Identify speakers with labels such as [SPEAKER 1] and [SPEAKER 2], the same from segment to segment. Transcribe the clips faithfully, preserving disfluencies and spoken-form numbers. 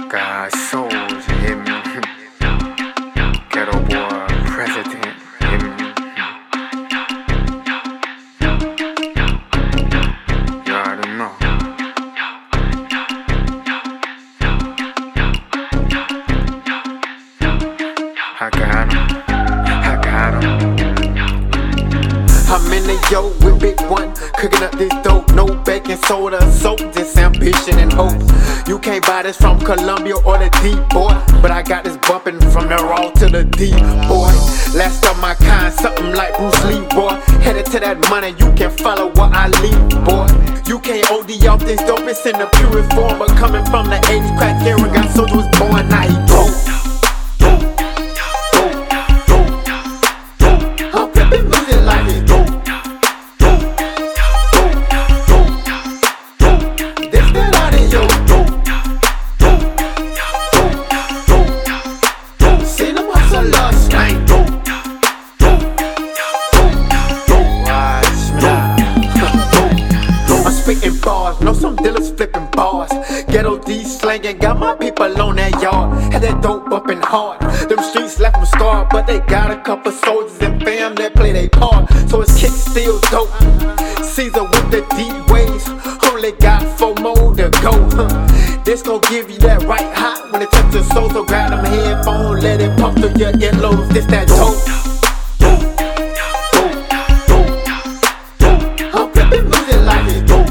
[SPEAKER 1] God souls, you hear me? Ghetto boy, president, you hear me? You already know. I got him, I got him. I'm in the yo with Big One, cooking up this dope. No baking soda, soap, just ambition and hope. You can't buy this from Columbia or the deep, boy, but I got this bumping from the raw to the deep, boy. Last of my kind, something like Bruce Lee, boy. Headed to that money, you can follow what I leave, boy. You can't O D off this dope, it's in the purest form. But coming from the eighties, crack era, got soldier was born, now he broke. Spitting bars, know some dealers flipping bars. Ghetto D slanging, got my people on that yard. Had that dope bumping hard. Them streets left them scarred, but they got a couple soldiers and fam that play their part. So his kick still dope. Caesar with the deep waves, only got four more to go. This gon' give you that right hot when it touches your soul. So grab them headphones, let it pump through your earlobes. This that dope. I'm flipping music like it's dope.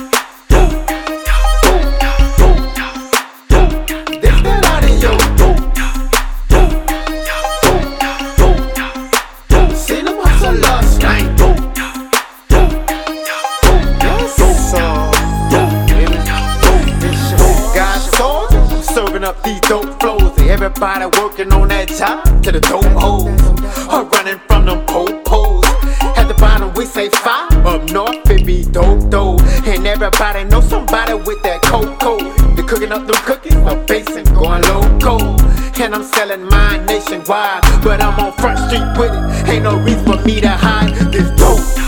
[SPEAKER 1] Serving up these dope flows, everybody working on that job to the dope hoes, or running from them po-pos. At the bottom we say five, up north it be dope dope. And everybody know somebody with that cocoa. They cooking up them cookies, a basin going loco. And I'm selling mine nationwide, but I'm on Front Street with it. Ain't no reason for me to hide this dope.